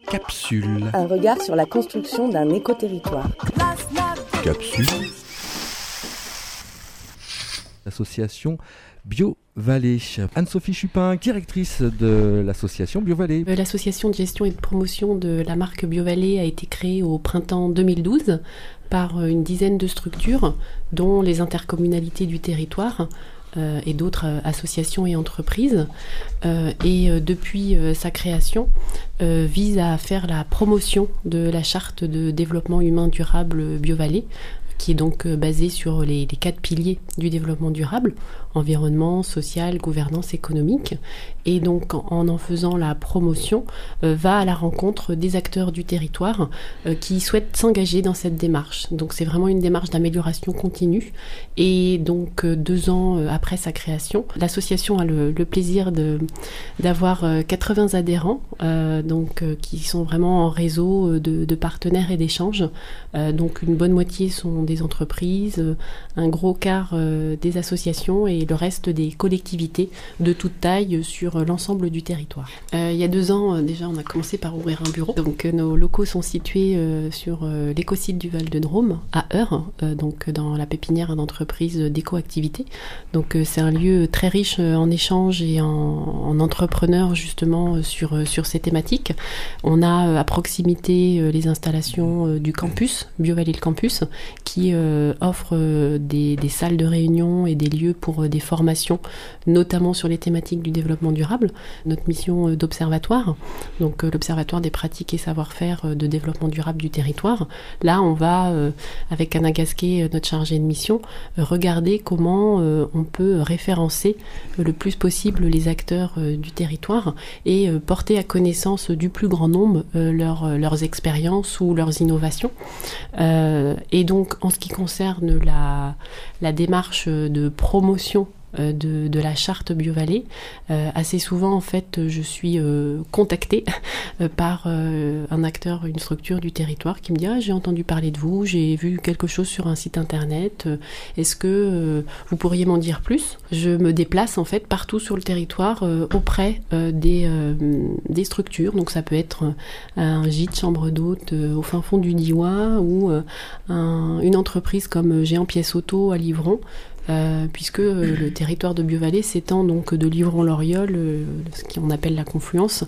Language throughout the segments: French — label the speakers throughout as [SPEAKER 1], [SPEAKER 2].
[SPEAKER 1] Capsule.
[SPEAKER 2] Un regard sur la construction d'un éco-territoire.
[SPEAKER 1] Capsule. L'association BioVallée. Anne-Sophie Chupin, directrice de l'association BioVallée.
[SPEAKER 3] L'association de gestion et de promotion de la marque BioVallée a été créée au printemps 2012 par une dizaine de structures, dont les intercommunalités du territoire et d'autres associations et entreprises. Et depuis sa création, vise à faire la promotion de la charte de développement humain durable BioVallée, qui est donc basée sur les 4 piliers du développement durable: environnement, social, gouvernance, économique. Et donc en faisant la promotion, va à la rencontre des acteurs du territoire qui souhaitent s'engager dans cette démarche. Donc c'est vraiment une démarche d'amélioration continue. Et donc 2 ans après sa création, l'association a le plaisir d'avoir 80 adhérents, qui sont vraiment en réseau de partenaires et d'échanges. Donc une bonne moitié sont des entreprises, un gros quart des associations et le reste des collectivités de toute taille sur l'ensemble du territoire. Il y a 2 ans, déjà, on a commencé par ouvrir un bureau. Donc nos locaux sont situés sur l'écosite du Val-de-Drôme, à Eure, donc dans la pépinière d'entreprise d'éco-activité. Donc c'est un lieu très riche en échanges et en entrepreneurs justement sur ces thématiques. On a à proximité les installations du campus, BioVallée le campus, qui offre des salles de réunion et des lieux pour des formations, notamment sur les thématiques du développement durable. Notre mission d'observatoire, donc l'observatoire des pratiques et savoir-faire de développement durable du territoire. Là, on va, avec Anna Gasquet, notre chargée de mission, regarder comment on peut référencer le plus possible les acteurs du territoire et porter à connaissance du plus grand nombre leurs expériences ou leurs innovations. Et donc, en ce qui concerne la démarche de promotion de la charte BioVallée, assez souvent en fait je suis contactée par un acteur, une structure du territoire qui me dit: j'ai entendu parler de vous, j'ai vu quelque chose sur un site internet, est-ce que vous pourriez m'en dire plus? Je me déplace en fait partout sur le territoire auprès des structures, donc ça peut être un gîte chambre d'hôte au fin fond du Diois ou une entreprise comme Géant Pièces Auto à Livron. Puisque le territoire de BioVallée s'étend donc de Livron-l'Oriol, ce qu'on appelle la confluence,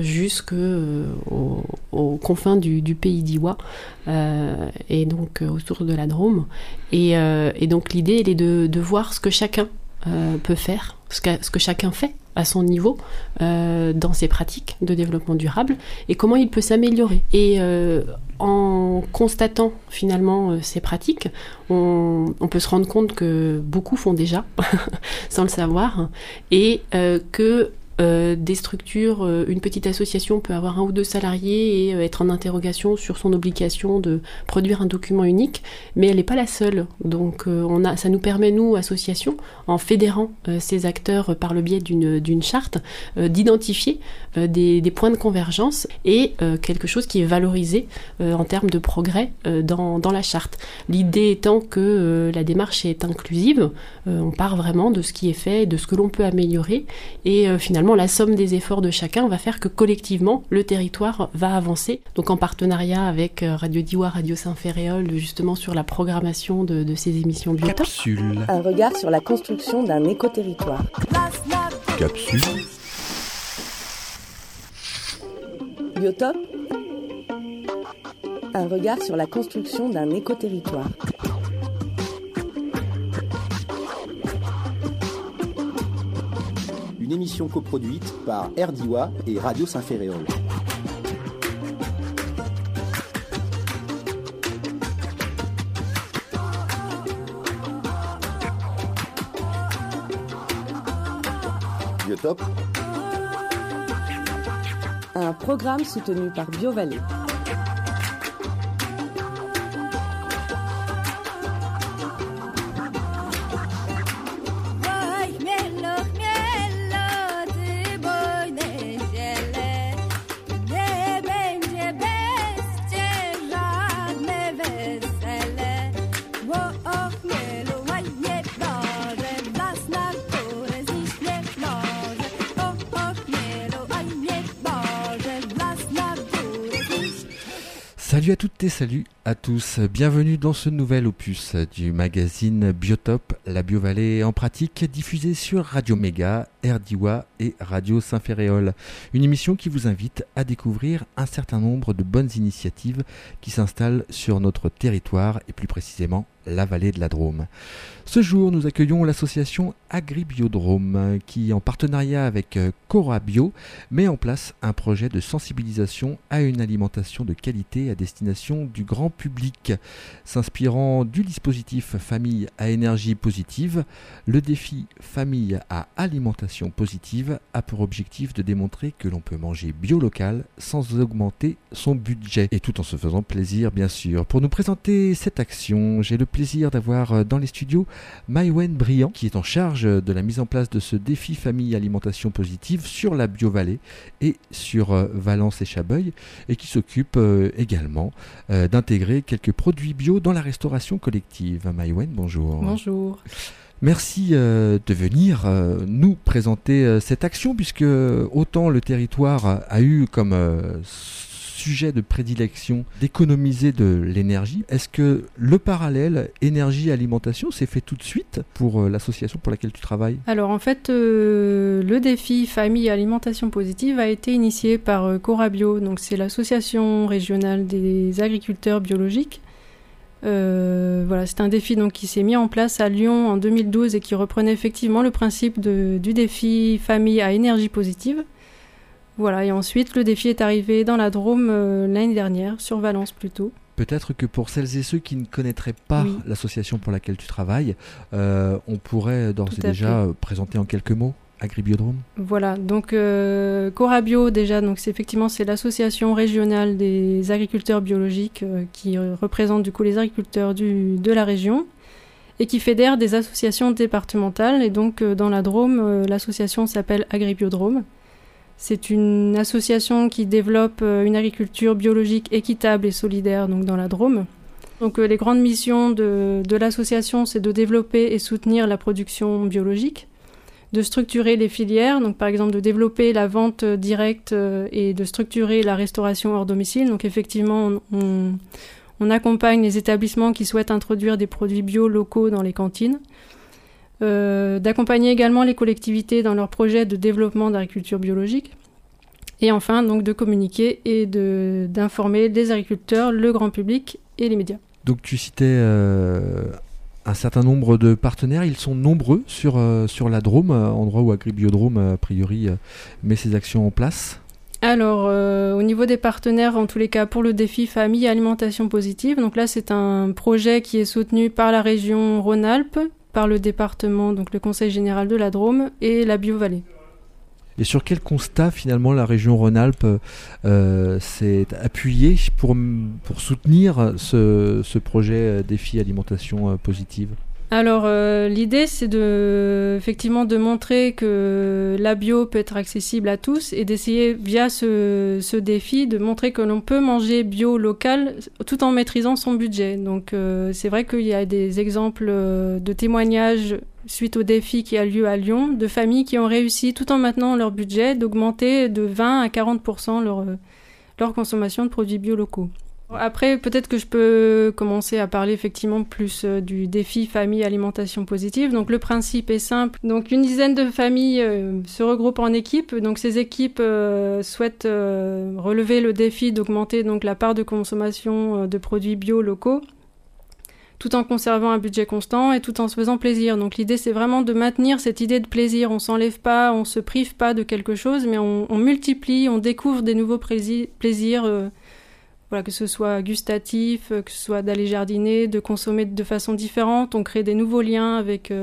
[SPEAKER 3] jusqu'aux confins du pays d'Iwa, et donc autour de la Drôme. Et donc l'idée, elle est de voir ce que chacun peut faire, ce que chacun fait à son niveau dans ses pratiques de développement durable et comment il peut s'améliorer. Et en constatant finalement ces pratiques, on peut se rendre compte que beaucoup font déjà sans le savoir et que des structures, une petite association peut avoir 1 ou 2 salariés et être en interrogation sur son obligation de produire un document unique, mais elle n'est pas la seule. Donc ça nous permet, nous, associations, en fédérant ces acteurs par le biais d'une charte, d'identifier des points de convergence et quelque chose qui est valorisé en termes de progrès dans la charte. L'idée étant que la démarche est inclusive, on part vraiment de ce qui est fait, de ce que l'on peut améliorer et finalement la somme des efforts de chacun va faire que collectivement le territoire va avancer. Donc en partenariat avec Radio Diois, Radio Saint-Ferréol, justement sur la programmation de ces émissions Biotop.
[SPEAKER 1] Capsule.
[SPEAKER 2] Un regard sur la construction d'un éco-territoire.
[SPEAKER 1] Capsule.
[SPEAKER 2] Biotop. Un regard sur la construction d'un éco-territoire.
[SPEAKER 4] Une émission coproduite par RDIWA et Radio Saint-Ferréol. Biotop.
[SPEAKER 2] Un programme soutenu par BioVallée.
[SPEAKER 1] Salut à toutes et salut à tous, bienvenue dans ce nouvel opus du magazine Biotop, la Biovallée en pratique, diffusée sur Radio Méga, RDIWA et Radio Saint-Ferréol. Une émission qui vous invite à découvrir un certain nombre de bonnes initiatives qui s'installent sur notre territoire et plus précisément la vallée de la Drôme. Ce jour, nous accueillons l'association Agribiodrome qui, en partenariat avec Cora Bio, met en place un projet de sensibilisation à une alimentation de qualité à destination du grand public. S'inspirant du dispositif Famille à énergie positive, le défi Famille à alimentation positive a pour objectif de démontrer que l'on peut manger bio local sans augmenter son budget et tout en se faisant plaisir bien sûr. Pour nous présenter cette action, j'ai le plaisir d'avoir dans les studios Maïwen Briand qui est en charge de la mise en place de ce défi Famille alimentation positive sur la Biovallée et sur Valence et Chabeuil et qui s'occupe également d'intégrer quelques produits bio dans la restauration collective. Maïwen, bonjour.
[SPEAKER 5] Bonjour.
[SPEAKER 1] Merci de venir nous présenter cette action puisque autant le territoire a eu comme sujet de prédilection d'économiser de l'énergie. Est-ce que le parallèle énergie-alimentation s'est fait tout de suite pour l'association pour laquelle tu travailles ?
[SPEAKER 5] Alors en fait, le défi Famille alimentation positive a été initié par Cora Bio, donc c'est l'association régionale des agriculteurs biologiques. Voilà, c'est un défi donc, qui s'est mis en place à Lyon en 2012 et qui reprenait effectivement le principe du défi Famille à énergie positive. Voilà, et ensuite le défi est arrivé dans la Drôme l'année dernière, sur Valence plutôt.
[SPEAKER 1] Peut-être que pour celles et ceux qui ne connaîtraient pas l'association pour laquelle tu travailles, on pourrait d'ores et déjà présenter en quelques mots Agribiodrome. Voilà,
[SPEAKER 5] donc Cora Bio déjà, donc c'est l'association régionale des agriculteurs biologiques qui représente du coup les agriculteurs de la région et qui fédère des associations départementales. Et donc dans la Drôme, l'association s'appelle Agribiodrome. C'est une association qui développe une agriculture biologique équitable et solidaire donc dans la Drôme. Donc les grandes missions de l'association, c'est de développer et soutenir la production biologique, de structurer les filières, donc par exemple de développer la vente directe et de structurer la restauration hors domicile. Donc effectivement, on accompagne les établissements qui souhaitent introduire des produits bio locaux dans les cantines. D'accompagner également les collectivités dans leurs projets de développement d'agriculture biologique et enfin donc de communiquer et d'informer les agriculteurs, le grand public et les médias.
[SPEAKER 1] Donc tu citais un certain nombre de partenaires, ils sont nombreux sur la Drôme, endroit où Agribiodrome a priori met ses actions en place.
[SPEAKER 5] Alors, au niveau des partenaires, en tous les cas, pour le défi Famille alimentation positive, donc là c'est un projet qui est soutenu par la région Rhône-Alpes, par le département, donc le Conseil général de la Drôme et la Biovallée.
[SPEAKER 1] Et sur quel constat finalement la région Rhône-Alpes s'est appuyée pour soutenir ce projet défi alimentation positive ?
[SPEAKER 5] Alors l'idée c'est effectivement de montrer que la bio peut être accessible à tous et d'essayer via ce défi de montrer que l'on peut manger bio local tout en maîtrisant son budget. Donc c'est vrai qu'il y a des exemples de témoignages suite au défi qui a lieu à Lyon de familles qui ont réussi tout en maintenant leur budget d'augmenter de 20 à 40% leur consommation de produits bio locaux. Après, peut-être que je peux commencer à parler effectivement plus du défi Famille alimentation positive. Donc le principe est simple. Donc une dizaine de familles se regroupent en équipes. Donc ces équipes souhaitent relever le défi d'augmenter donc la part de consommation de produits bio locaux, tout en conservant un budget constant et tout en se faisant plaisir. Donc l'idée c'est vraiment de maintenir cette idée de plaisir. On s'enlève pas, on se prive pas de quelque chose, mais on multiplie, on découvre des nouveaux plaisirs. Voilà, que ce soit gustatif, que ce soit d'aller jardiner, de consommer de façon différente. On crée des nouveaux liens avec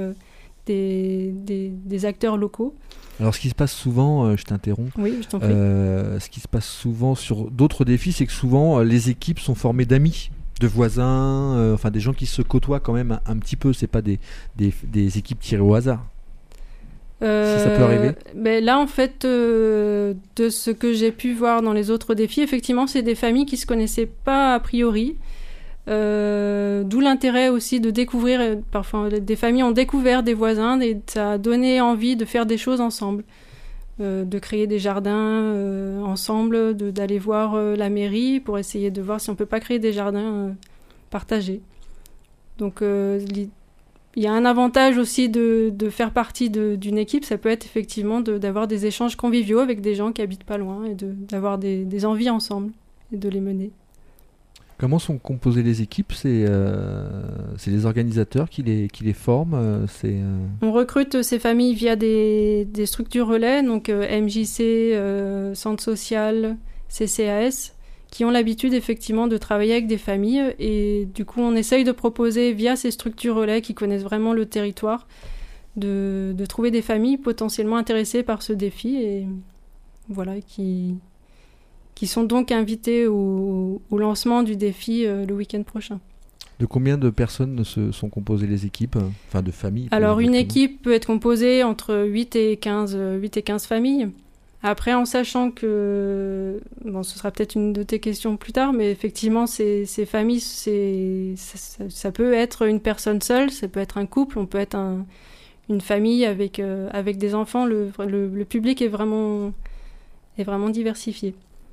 [SPEAKER 5] des acteurs locaux.
[SPEAKER 1] Alors ce qui se passe souvent, je t'interromps,
[SPEAKER 5] oui, je t'en prie.
[SPEAKER 1] Ce qui se passe souvent sur d'autres défis, c'est que souvent les équipes sont formées d'amis, de voisins, enfin des gens qui se côtoient quand même un petit peu, c'est pas des équipes tirées au hasard. Si ça peut arriver.
[SPEAKER 5] Mais là, en fait, de ce que j'ai pu voir dans les autres défis, effectivement, c'est des familles qui se connaissaient pas a priori. D'où l'intérêt aussi de découvrir. Parfois, des familles ont découvert des voisins et ça a donné envie de faire des choses ensemble. de créer des jardins ensemble, d'aller voir la mairie pour essayer de voir si on peut pas créer des jardins partagés. Donc il y a un avantage aussi de faire partie d'une équipe, ça peut être effectivement d'avoir des échanges conviviaux avec des gens qui habitent pas loin et d'avoir des envies ensemble et de les mener.
[SPEAKER 1] Comment sont composées les équipes ? C'est les organisateurs qui les forment
[SPEAKER 5] On recrute ces familles via des structures relais, donc MJC, Centre social, CCAS, qui ont l'habitude effectivement de travailler avec des familles. Et du coup, on essaye de proposer via ces structures relais qui connaissent vraiment le territoire, de trouver des familles potentiellement intéressées par ce défi et voilà, qui sont donc invités au lancement du défi le week-end prochain.
[SPEAKER 1] De combien de personnes sont composées les équipes, enfin de familles?
[SPEAKER 5] Alors une équipe peut être composée entre 8 et 15 familles. Après, en sachant que, bon, ce sera peut-être une de tes questions plus tard, mais effectivement, ces familles, ça peut être une personne seule, ça peut être un couple, on peut être une famille avec des enfants. Le public est vraiment diversifié.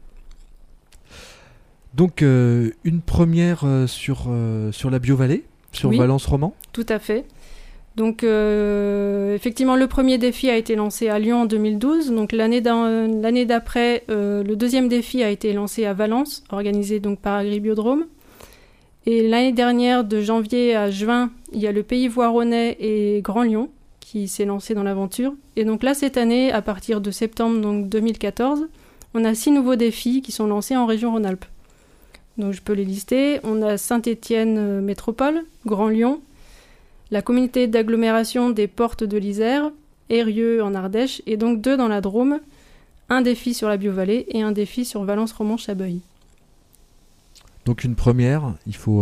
[SPEAKER 1] Donc, une première sur la Biovallée, sur
[SPEAKER 5] oui,
[SPEAKER 1] Valence Romand.
[SPEAKER 5] Tout à fait. Donc, effectivement, le premier défi a été lancé à Lyon en 2012. Donc, l'année d'après, le deuxième défi a été lancé à Valence, organisé donc par Agribiodrome. Et l'année dernière, de janvier à juin, il y a le Pays Voironnais et Grand Lyon qui s'est lancé dans l'aventure. Et donc là, cette année, à partir de septembre donc 2014, on a 6 nouveaux défis qui sont lancés en région Rhône-Alpes. Donc, je peux les lister. On a Saint-Étienne Métropole, Grand Lyon, la communauté d'agglomération des Portes de l'Isère, Eyrieux en Ardèche, et donc 2 dans la Drôme, un défi sur la Biovallée et un défi sur Valence-Romand-Chabeuil.
[SPEAKER 1] Donc une première, il faut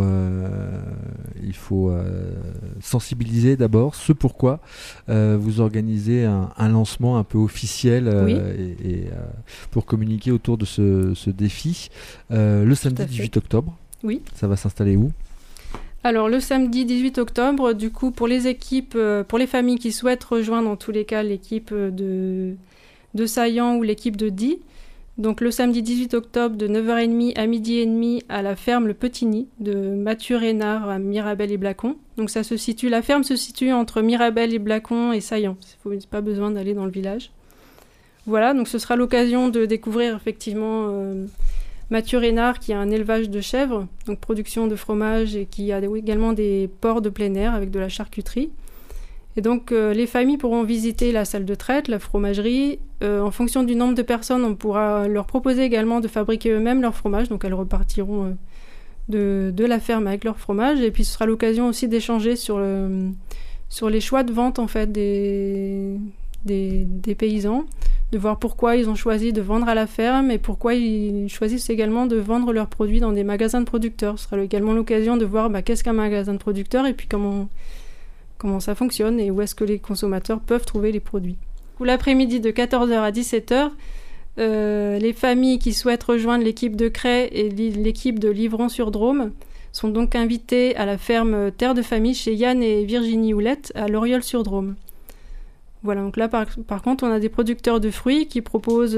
[SPEAKER 1] sensibiliser d'abord ce pourquoi vous organisez un lancement un peu officiel
[SPEAKER 5] oui.
[SPEAKER 1] et pour communiquer autour de ce défi. Le samedi 18 octobre,
[SPEAKER 5] oui.
[SPEAKER 1] Ça va s'installer où ?
[SPEAKER 5] Alors le samedi 18 octobre, du coup pour les équipes, pour les familles qui souhaitent rejoindre en tous les cas l'équipe de Saillant ou l'équipe de Die, donc le samedi 18 octobre de 9h30 à 12h30 à la ferme Le Petit Nid de Mathieu Reynard à Mirabel et Blacon. Donc la ferme se situe entre Mirabel et Blacon et Saillant. Il n'y a pas besoin d'aller dans le village. Voilà, donc ce sera l'occasion de découvrir effectivement Mathieu Reynard qui a un élevage de chèvres, donc production de fromage et qui a également des porcs de plein air avec de la charcuterie. Et donc les familles pourront visiter la salle de traite, la fromagerie. En fonction du nombre de personnes, on pourra leur proposer également de fabriquer eux-mêmes leur fromage. Donc elles repartiront de la ferme avec leur fromage. Et puis ce sera l'occasion aussi d'échanger sur les choix de vente en fait des paysans, de voir pourquoi ils ont choisi de vendre à la ferme et pourquoi ils choisissent également de vendre leurs produits dans des magasins de producteurs. Ce sera également l'occasion de voir qu'est-ce qu'un magasin de producteurs et puis comment ça fonctionne et où est-ce que les consommateurs peuvent trouver les produits. L'après-midi de 14h à 17h, les familles qui souhaitent rejoindre l'équipe de Cray et l'équipe de Livron-sur-Drôme sont donc invitées à la ferme Terre de Famille chez Yann et Virginie Houlette à Loriol-sur-Drôme. Voilà, donc là par contre on a des producteurs de fruits qui proposent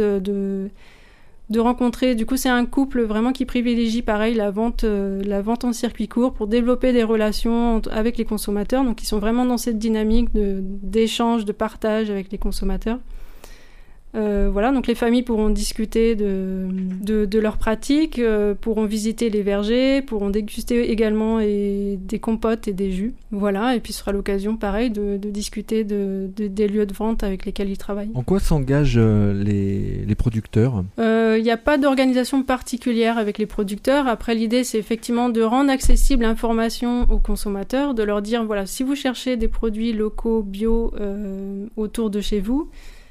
[SPEAKER 5] de rencontrer, du coup c'est un couple vraiment qui privilégie pareil la vente en circuit court pour développer des relations avec les consommateurs, donc ils sont vraiment dans cette dynamique d'échange, de partage avec les consommateurs. Voilà, donc les familles pourront discuter de leurs pratiques, pourront visiter les vergers, pourront déguster également des compotes et des jus. Voilà, et puis ce sera l'occasion, pareil, de discuter des lieux de vente avec lesquels ils travaillent.
[SPEAKER 1] En quoi s'engagent les producteurs ?
[SPEAKER 5] Il n'y a pas d'organisation particulière avec les producteurs. Après, l'idée, c'est effectivement de rendre accessible l'information aux consommateurs, de leur dire, voilà, si vous cherchez des produits locaux, bio, autour de chez vous,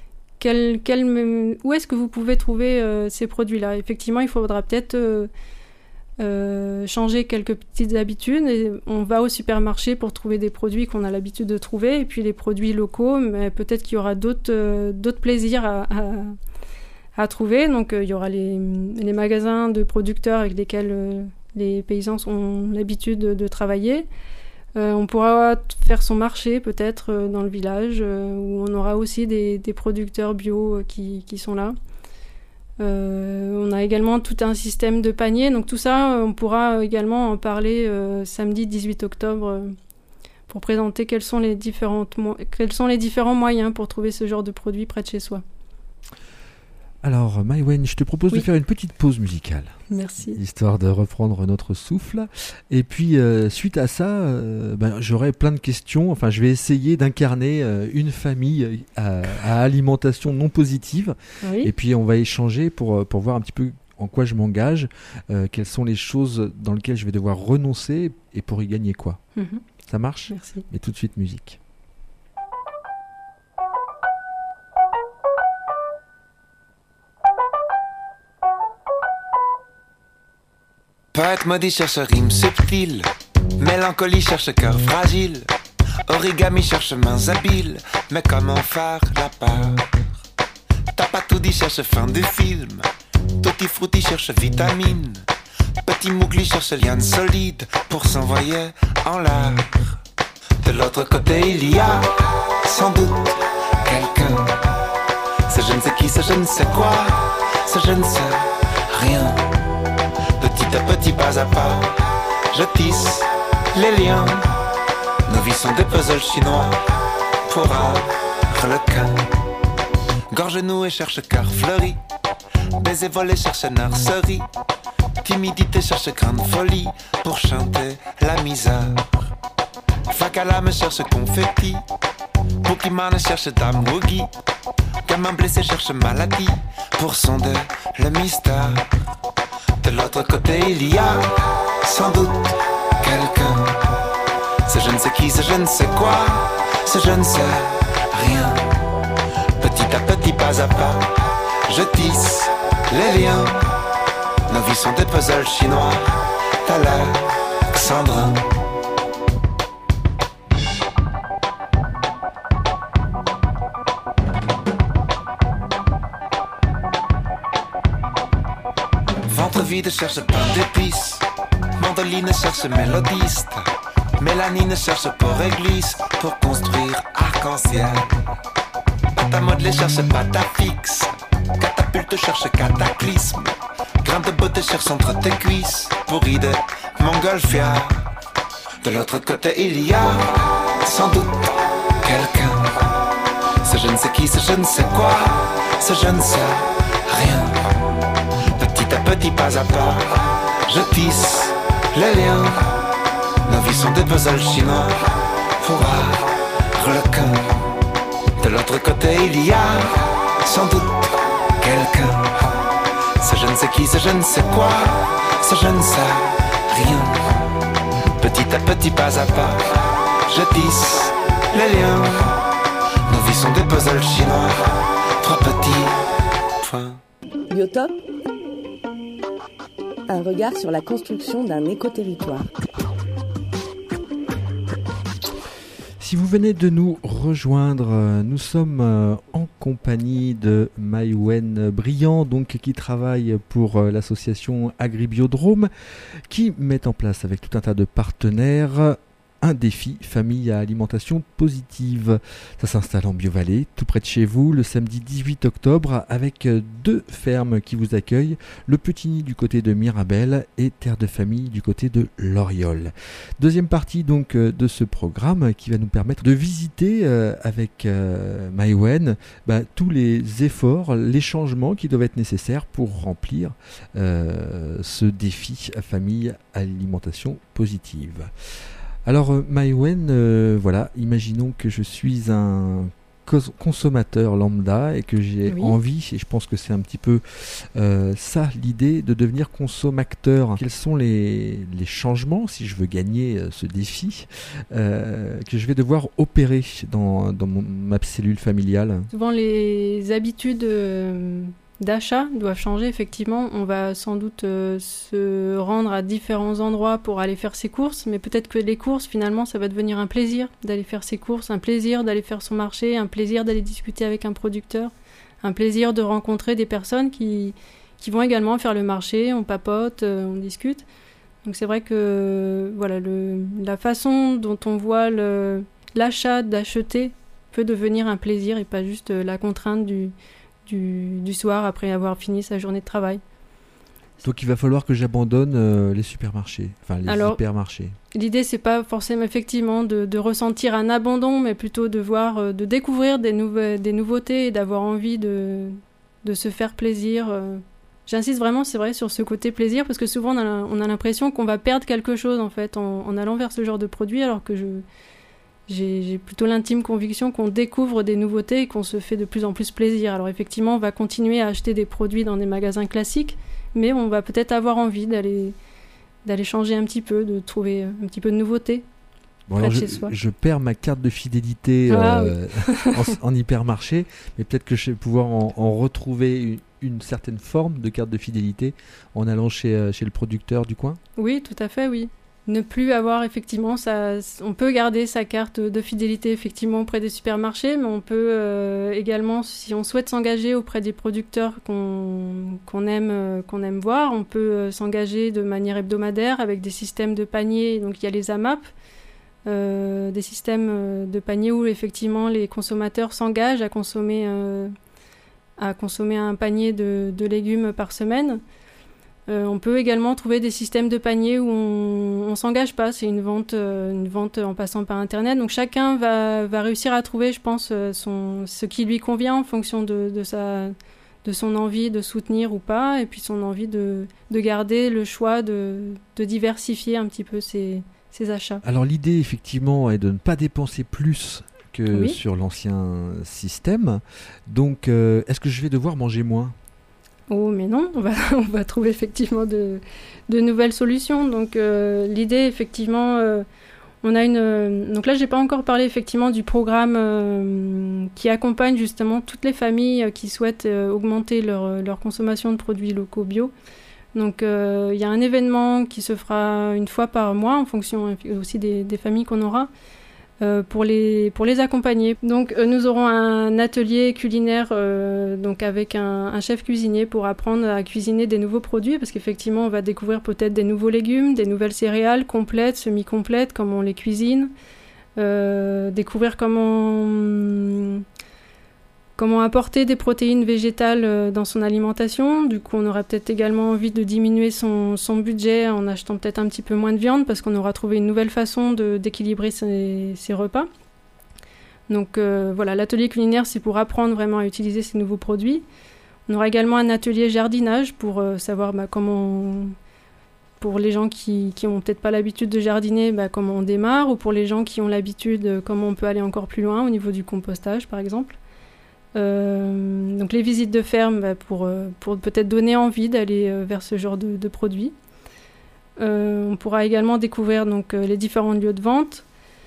[SPEAKER 5] où est-ce que vous pouvez trouver ces produits-là ? Effectivement, il faudra peut-être changer quelques petites habitudes. Et on va au supermarché pour trouver des produits qu'on a l'habitude de trouver, et puis les produits locaux, mais peut-être qu'il y aura d'autres plaisirs à trouver. Donc, il y aura les magasins de producteurs avec lesquels les paysans ont l'habitude de travailler. On pourra faire son marché peut-être dans le village où on aura aussi des producteurs bio qui sont là. On a également tout un système de paniers, donc tout ça on pourra également en parler samedi 18 octobre pour présenter quels sont les différents moyens pour trouver ce genre de produit près de chez soi.
[SPEAKER 1] Alors, Maïwenn, je te propose de faire une petite pause musicale.
[SPEAKER 5] Merci.
[SPEAKER 1] Histoire de reprendre notre souffle. Et puis, suite à ça, j'aurai plein de questions. Enfin, je vais essayer d'incarner une famille à alimentation non positive. Oui. Et puis, on va échanger pour voir un petit peu en quoi je m'engage, quelles sont les choses dans lesquelles je vais devoir renoncer et pour y gagner quoi. Ça marche ?
[SPEAKER 5] Merci.
[SPEAKER 1] Et tout de suite, musique.
[SPEAKER 6] Poète maudit cherche rime subtile, mélancolie cherche cœur fragile, origami cherche mains habiles, mais comment faire la part? T'as pas tout dit cherche fin du film, Tutti Frutti cherche vitamine, Petit Mougli cherche liane solide pour s'envoyer en l'air. De l'autre côté il y a sans doute quelqu'un, ce je ne sais qui, ce je ne sais quoi, ce je ne sais rien. Petit à petit, pas à pas, je tisse les liens. Nos vies sont des puzzles chinois pour harlequin. Gorge nouée cherche cœur fleuri, baiser volé cherche nurserie, timidité cherche grande folie pour chanter la misère. Fac à l'âme cherche confetti, Pokémon cherche dame Woogie, gamin blessé cherche maladie pour sonder le mystère. De l'autre côté il y a sans doute quelqu'un, ce je ne sais qui, ce je ne sais quoi, ce je ne sais rien. Petit à petit, pas à pas, je tisse les liens. Nos vies sont des puzzles chinois, d'Alexandrin. Ventre vide cherche pain d'épices, mandoline cherche mélodiste, mélanine cherche pour église, pour construire arc-en-ciel. Pâte à modeler cherche pâte à fixe, catapulte cherche cataclysme, grain de beauté cherche entre tes cuisses, pour idée montgolfière. De l'autre côté il y a sans doute quelqu'un, ce je ne sais qui, ce je ne sais quoi, ce je ne sais rien. Petit à petit, pas à pas, je tisse les liens. Nos vies sont des puzzles chinois pour harlequin. De l'autre côté il y a sans doute quelqu'un, ce je ne sais qui, ce je ne sais quoi, ce je ne sais rien. Petit à petit, pas à pas, je tisse les liens. Nos vies sont des puzzles chinois, trois petits points.
[SPEAKER 2] Biotope, un regard sur la construction d'un écoterritoire.
[SPEAKER 1] Si vous venez de nous rejoindre, nous sommes en compagnie de Maïwenn Briand, donc qui travaille pour l'association Agribiodrome, qui met en place avec tout un tas de partenaires un défi famille à alimentation positive. Ça s'installe en Biovallée, tout près de chez vous, le samedi 18 octobre, avec 2 fermes qui vous accueillent, le Petit Nid du côté de Mirabel et Terre de Famille du côté de Loriol. Deuxième partie donc de ce programme qui va nous permettre de visiter avec Maïwenn tous les efforts, les changements qui doivent être nécessaires pour remplir ce défi famille à alimentation positive. Alors Maïwenn, voilà, imaginons que je suis un consommateur lambda et que j'ai envie, et je pense que c'est un petit peu ça l'idée, de devenir consommateur. Quels sont les changements, si je veux gagner ce défi, que je vais devoir opérer dans ma cellule familiale?
[SPEAKER 5] Souvent les habitudes d'achat doivent changer, effectivement. On va sans doute se rendre à différents endroits pour aller faire ses courses, mais peut-être que les courses, finalement, ça va devenir un plaisir d'aller faire ses courses, un plaisir d'aller faire son marché, un plaisir d'aller discuter avec un producteur, un plaisir de rencontrer des personnes qui vont également faire le marché, on papote, on discute. Donc c'est vrai que voilà, la façon dont on voit l'achat d'acheter peut devenir un plaisir et pas juste la contrainte du soir après avoir fini sa journée de travail.
[SPEAKER 1] Donc il va falloir que j'abandonne les supermarchés, enfin les hypermarchés.
[SPEAKER 5] L'idée, c'est pas forcément effectivement de ressentir un abandon, mais plutôt de découvrir des nouveautés et d'avoir envie de se faire plaisir. J'insiste vraiment, c'est vrai, sur ce côté plaisir, parce que souvent on a l'impression qu'on va perdre quelque chose en fait en allant vers ce genre de produit, alors que j'ai plutôt l'intime conviction qu'on découvre des nouveautés et qu'on se fait de plus en plus plaisir. Alors effectivement, on va continuer à acheter des produits dans des magasins classiques, mais on va peut-être avoir envie d'aller changer un petit peu, de trouver un petit peu de nouveauté près de chez soi.
[SPEAKER 1] Je perds ma carte de fidélité en hypermarché, mais peut-être que je vais pouvoir en retrouver une certaine forme de carte de fidélité en allant chez le producteur du coin.
[SPEAKER 5] Oui, tout à fait, oui. Ne plus avoir effectivement on peut garder sa carte de fidélité effectivement auprès des supermarchés, mais on peut également, si on souhaite s'engager auprès des producteurs qu'on aime voir, on peut s'engager de manière hebdomadaire avec des systèmes de paniers. Donc il y a les AMAP, des systèmes de paniers où effectivement les consommateurs s'engagent à consommer un panier de légumes par semaine. On peut également trouver des systèmes de paniers où on s'engage pas, c'est une vente en passant par Internet. Donc chacun va réussir à trouver, je pense, ce qui lui convient en fonction de son envie de soutenir ou pas, et puis son envie de garder le choix de diversifier un petit peu ses achats.
[SPEAKER 1] Alors l'idée effectivement est de ne pas dépenser plus que sur l'ancien système. Donc est-ce que je vais devoir manger moins ?
[SPEAKER 5] Oh, mais non, on va trouver effectivement de nouvelles solutions. Donc l'idée, effectivement, on a donc là, j'ai pas encore parlé effectivement du programme qui accompagne justement toutes les familles qui souhaitent augmenter leur consommation de produits locaux bio. Donc il y a un événement qui se fera une fois par mois en fonction aussi des familles qu'on aura. Pour les accompagner. Donc nous aurons un atelier culinaire donc avec un chef cuisinier pour apprendre à cuisiner des nouveaux produits, parce qu'effectivement on va découvrir peut-être des nouveaux légumes, des nouvelles céréales complètes, semi-complètes, comment on les cuisine, découvrir comment apporter des protéines végétales dans son alimentation. Du coup, on aura peut-être également envie de diminuer son budget en achetant peut-être un petit peu moins de viande, parce qu'on aura trouvé une nouvelle façon d'équilibrer ses repas. Donc voilà, l'atelier culinaire, c'est pour apprendre vraiment à utiliser ces nouveaux produits. On aura également un atelier jardinage pour savoir comment, pour les gens qui n'ont peut-être pas l'habitude de jardiner, comment on démarre, ou pour les gens qui ont l'habitude, comment on peut aller encore plus loin au niveau du compostage, par exemple. Donc les visites de ferme pour peut-être donner envie d'aller vers ce genre de produits. On pourra également découvrir donc les différents lieux de vente.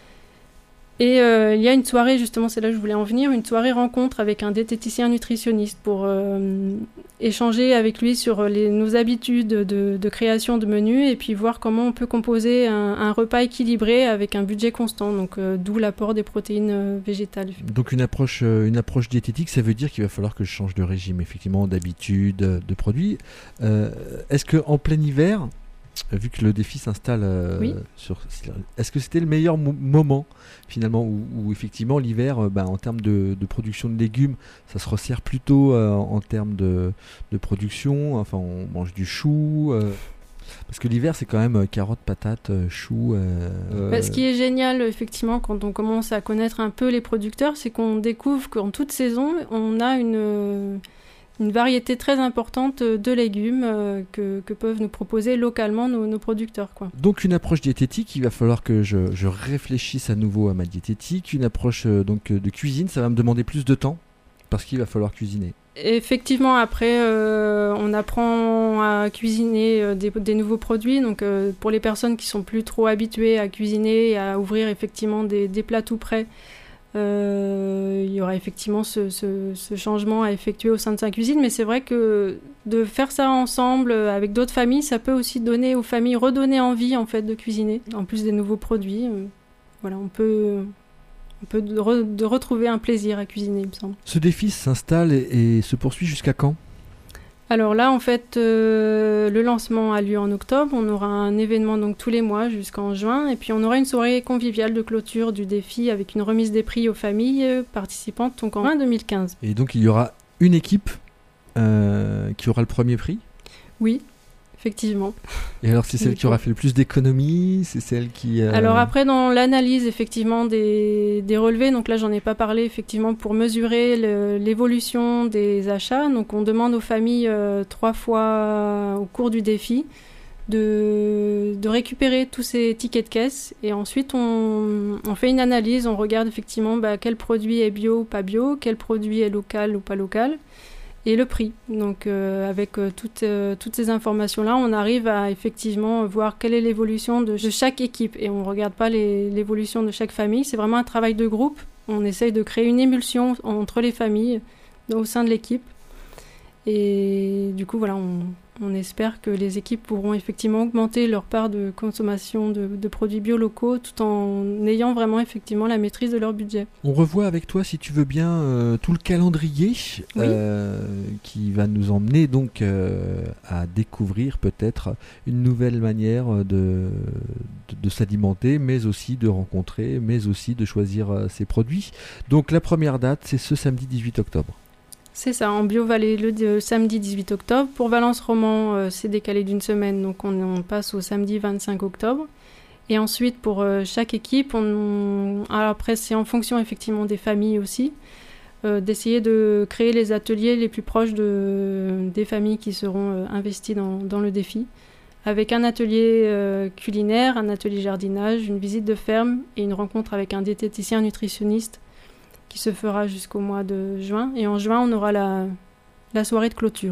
[SPEAKER 5] Et il y a une soirée, justement, c'est là que je voulais en venir, une soirée rencontre avec un diététicien nutritionniste pour échanger avec lui sur nos habitudes de création de menus, et puis voir comment on peut composer un repas équilibré avec un budget constant, donc d'où l'apport des protéines végétales.
[SPEAKER 1] Donc une approche diététique, ça veut dire qu'il va falloir que je change de régime, effectivement, d'habitude, de produits. Est-ce qu'en plein hiver, vu que le défi s'installe est-ce que c'était le meilleur moment finalement où effectivement l'hiver en termes de production de légumes ça se resserre plutôt en termes de production, enfin on mange du chou parce que l'hiver c'est quand même carottes, patates, choux.
[SPEAKER 5] Ce qui est génial effectivement quand on commence à connaître un peu les producteurs, c'est qu'on découvre qu'en toute saison on a une variété très importante de légumes que peuvent nous proposer localement nos producteurs, quoi.
[SPEAKER 1] Donc une approche diététique, il va falloir que je réfléchisse à nouveau à ma diététique. Une approche donc de cuisine, ça va me demander plus de temps parce qu'il va falloir cuisiner.
[SPEAKER 5] Effectivement, après, on apprend à cuisiner des nouveaux produits. Donc pour les personnes qui sont plus trop habituées à cuisiner et à ouvrir effectivement des plats tout prêts, il y aura effectivement ce changement à effectuer au sein de sa cuisine, mais c'est vrai que de faire ça ensemble avec d'autres familles, ça peut aussi donner aux familles, redonner envie en fait de cuisiner, en plus des nouveaux produits. Voilà, on peut retrouver un plaisir à cuisiner, il me semble.
[SPEAKER 1] Ce défi s'installe et se poursuit jusqu'à quand ?
[SPEAKER 5] Alors là, en fait, le lancement a lieu en octobre. On aura un événement donc tous les mois jusqu'en juin. Et puis, on aura une soirée conviviale de clôture du défi avec une remise des prix aux familles participantes donc en juin 2015.
[SPEAKER 1] Et donc, il y aura une équipe qui aura le premier prix ?
[SPEAKER 5] Oui, effectivement.
[SPEAKER 1] Et alors, c'est celle qui aura fait le plus d'économies ? C'est celle qui...
[SPEAKER 5] Alors après, dans l'analyse, effectivement, des relevés, donc là, j'en ai pas parlé, effectivement, pour mesurer l'évolution des achats. Donc, on demande aux familles 3 fois au cours du défi de récupérer tous ces tickets de caisse. Et ensuite, on fait une analyse, on regarde effectivement quel produit est bio ou pas bio, quel produit est local ou pas local. Et le prix. Donc avec toutes ces informations-là, on arrive à effectivement voir quelle est l'évolution de chaque équipe. Et on ne regarde pas l'évolution de chaque famille. C'est vraiment un travail de groupe. On essaye de créer une émulsion entre les familles au sein de l'équipe. Et du coup, voilà, on espère que les équipes pourront effectivement augmenter leur part de consommation de produits bio locaux tout en ayant vraiment effectivement la maîtrise de leur budget.
[SPEAKER 1] On revoit avec toi, si tu veux bien, tout le calendrier qui va nous emmener donc à découvrir peut-être une nouvelle manière de s'alimenter, mais aussi de rencontrer, mais aussi de choisir ses produits. Donc la première date, c'est ce samedi 18 octobre.
[SPEAKER 5] C'est ça, en Bio-Vallée, le samedi 18 octobre. Pour Valence-Roman, c'est décalé d'une semaine, donc on passe au samedi 25 octobre. Et ensuite, pour chaque équipe, alors après, c'est en fonction effectivement des familles aussi, d'essayer de créer les ateliers les plus proches des familles qui seront investies dans le défi, avec un atelier culinaire, un atelier jardinage, une visite de ferme et une rencontre avec un diététicien nutritionniste qui se fera jusqu'au mois de juin. Et en juin, on aura la soirée de clôture.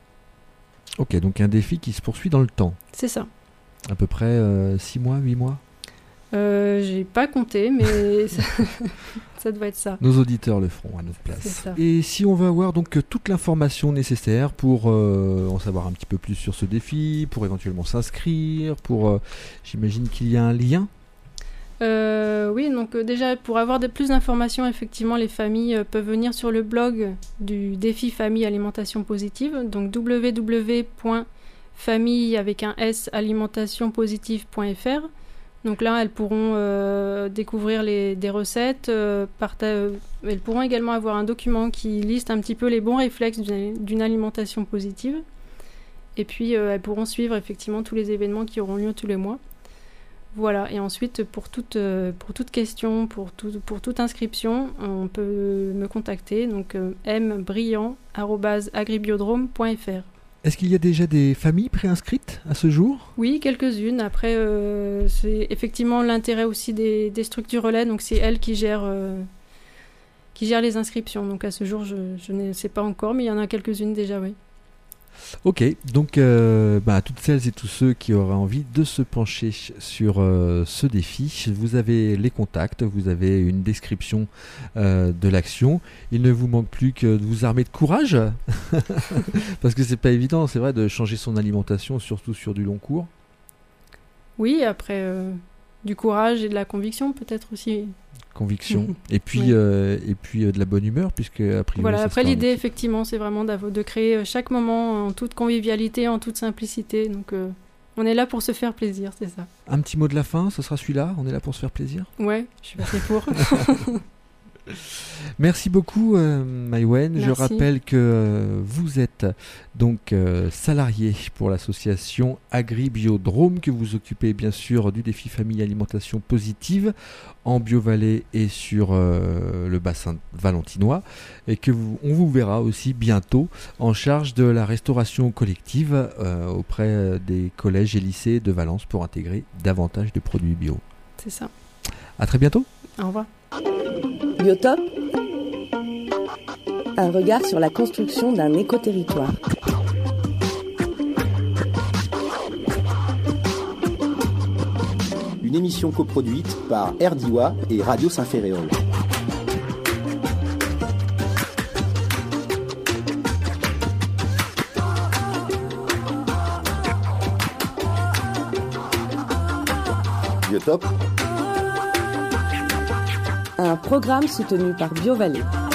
[SPEAKER 1] Ok, donc un défi qui se poursuit dans le temps.
[SPEAKER 5] C'est ça.
[SPEAKER 1] À peu près 6 mois, 8 mois ?
[SPEAKER 5] J'ai pas compté, mais ça doit être ça.
[SPEAKER 1] Nos auditeurs le feront à notre place.
[SPEAKER 5] C'est ça.
[SPEAKER 1] Et si on veut avoir donc toute l'information nécessaire pour en savoir un petit peu plus sur ce défi, pour éventuellement s'inscrire, j'imagine qu'il y a un lien ?
[SPEAKER 5] Oui, donc déjà pour avoir plus d'informations, effectivement, les familles peuvent venir sur le blog du défi Famille Alimentation Positive, donc www.famille-alimentationpositive.fr. Donc là, elles pourront découvrir des recettes, elles pourront également avoir un document qui liste un petit peu les bons réflexes d'une alimentation positive. Et puis, elles pourront suivre effectivement tous les événements qui auront lieu tous les mois. Voilà, et ensuite, pour toute question, pour toute inscription, on peut me contacter, donc mbrillant@agribiodrome.fr.
[SPEAKER 1] Est-ce qu'il y a déjà des familles préinscrites à ce jour ?
[SPEAKER 5] Oui, quelques-unes. Après, c'est effectivement l'intérêt aussi des structures relais, donc c'est elles qui gèrent les inscriptions. Donc à ce jour, je ne sais pas encore, mais il y en a quelques-unes déjà, oui.
[SPEAKER 1] Ok, donc à toutes celles et tous ceux qui auraient envie de se pencher sur ce défi, vous avez les contacts, vous avez une description de l'action. Il ne vous manque plus que de vous armer de courage, parce que c'est pas évident, c'est vrai, de changer son alimentation, surtout sur du long cours.
[SPEAKER 5] Oui, après du courage et de la conviction peut-être aussi.
[SPEAKER 1] Conviction et puis de la bonne humeur, puisque a priori,
[SPEAKER 5] voilà, après l'idée effectivement c'est vraiment de créer chaque moment en toute convivialité, en toute simplicité, donc on est là pour se faire plaisir, c'est ça.
[SPEAKER 1] Un petit mot de la fin, ce sera celui-là, on est là pour se faire plaisir.
[SPEAKER 5] Ouais, je suis passée pour.
[SPEAKER 1] Merci beaucoup Maïwen.
[SPEAKER 5] Merci.
[SPEAKER 1] Je rappelle que vous êtes donc salarié pour l'association Agri-Biodrome, que vous occupez bien sûr du défi Famille Alimentation Positive en Bio-Vallée et sur le bassin valentinois, et que on vous verra aussi bientôt en charge de la restauration collective auprès des collèges et lycées de Valence pour intégrer davantage de produits bio.
[SPEAKER 5] C'est ça.
[SPEAKER 1] À très bientôt.
[SPEAKER 5] Au revoir.
[SPEAKER 2] Biotop, un regard sur la construction d'un éco-territoire.
[SPEAKER 4] Une émission coproduite par RDIWA et Radio Saint-Ferréol. Biotop,
[SPEAKER 2] Un programme soutenu par Bio-Vallée.